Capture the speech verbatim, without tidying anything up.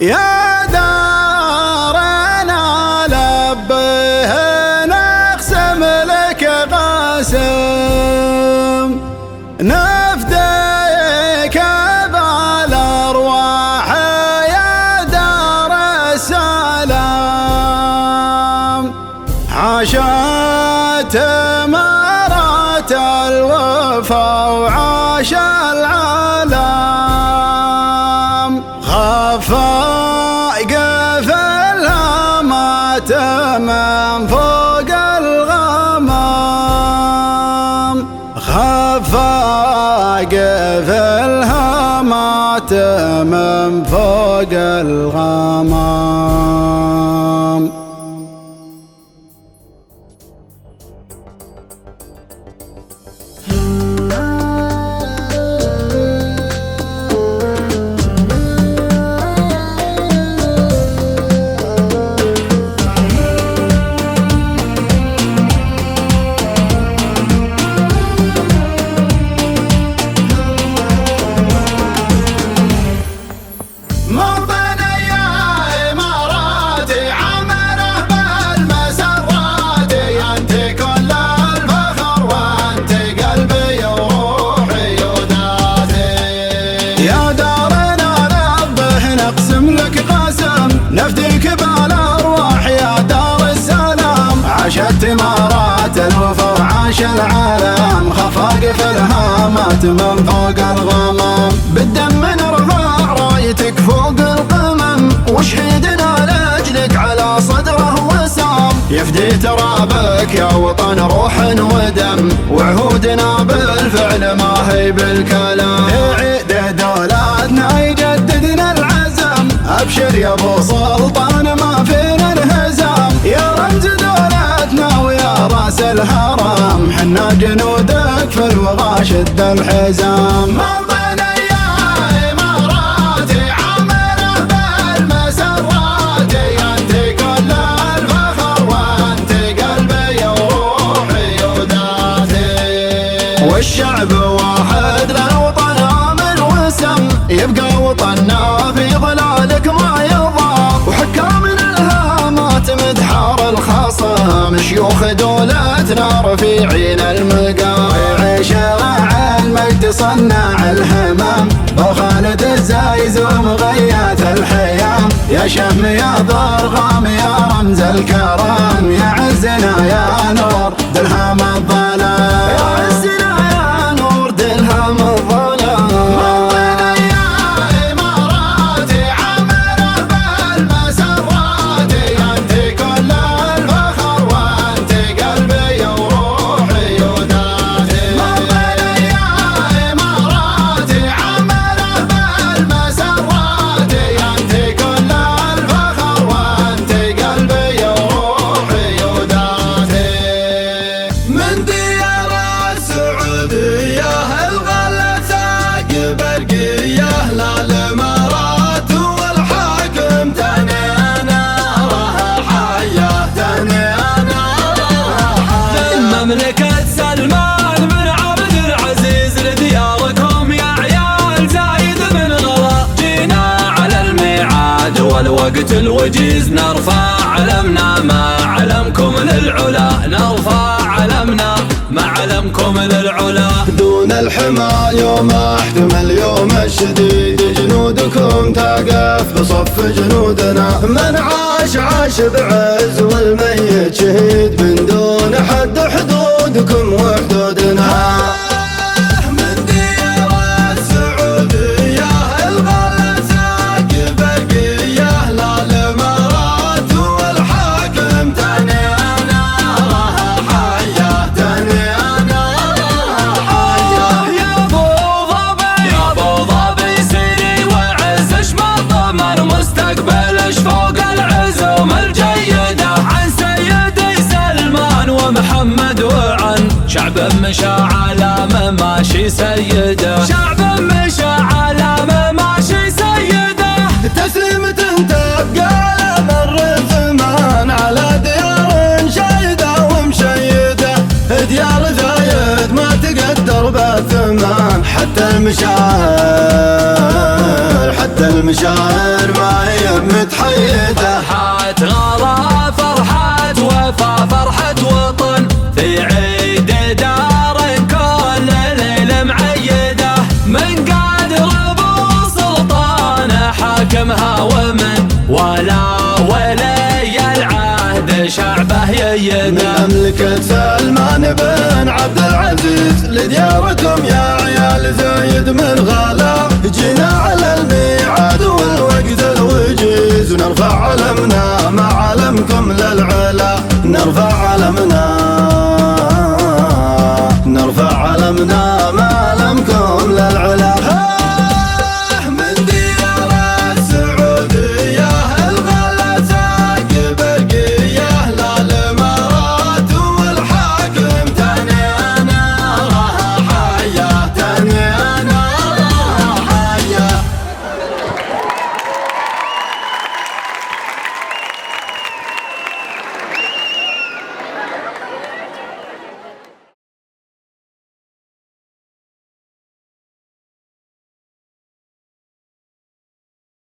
يا دارنا لبه نقسم لك قسم نفديك بالأرواح يا دار السلام. عاشت مرات الوفا وعاش العالم خفاق قفلها مات من فوق الغمام. خفاق قفلها مات من فوق الغمام. نفديك بالأرواح يا دار السلام. عاشت إمارات الوفا وعاش العالم خفاق في الهامات من فوق الغمام. بالدم نرفع رايتك فوق القمم وشهيدنا لأجلك على صدره وسام. يفدي ترابك يا وطن روح ودم وعهودنا بالفعل ما هي بالكلام. يعيد دولتنا يجددنا العزم أبشر يا ابو سلطان ما فينا انهزام. يا رمز دولتنا ويا راس الهرم حنا جنودك في الوغى شد الحزام. مضينا يا إماراتي عمره بالمسرات انت كل الفخر وانت قلبي وروحي وذاتي. والشعب واحد للوطن آمن وسم يبقى وطننا في ظلالك ما يضام. وحكامنا الهامات مدحار الخصم شيوخ دولتنا رفيعين المقام. ويعيش راعي المجد صناع الهمام وخالد الزايز ومغيات الحيام. يا شهم يا ضرغام يا رمز الكرام يا عزنا يا نور دلهام الظلام. يا عزنا يا نور دلهام الظلام. مملكة سلمان بن عبد العزيز لدياركم يا عيال زايد بن غلا. جينا على الميعاد والوقت الوجيز نرفع علمنا مع علمكم للعلا. نرفع علمنا مع علمكم للعلا. دون الحمى يوم احتمل يوم الشديد جنودكم تقف بصف جنودنا. من عاش عاش بعز والميت شهيد من دون حد حدودكم وحدودنا. من ديار السعودية الغلا ساق بقية للإمارات والحاكم تاني أنا راها حية تاني أنا راها حية. يا ابو ظبي يا ابو ظبي سيري وعز اشمط ضمن مستقبلش فوق العزوم الجيدة. عن سيدي سلمان ومحمد وعن شعب مشى على مماشي سيده. شعب مشى على مماشي سيده. تسليمة تبقى مر الزمان على ديار شايدة ومشيدة. ديار زايد ما تقدر بالثمان حتى المشاعر حتى المشاعر ما هي متحيدة. فرحة غلا فرحة وفا فرحة وطن في عيد دار كل ليلة معيدة من قادر ابو سلطان حاكمها ومن ولا ولي العهد شعبه ييده. من مملكة سلمان بن عبد العزيز لدياركم يا عيال زايد من غلا جينا على الميعاد والوقت الوجيز ونرفع علمنا مع علمكم للعلا نرفع علمنا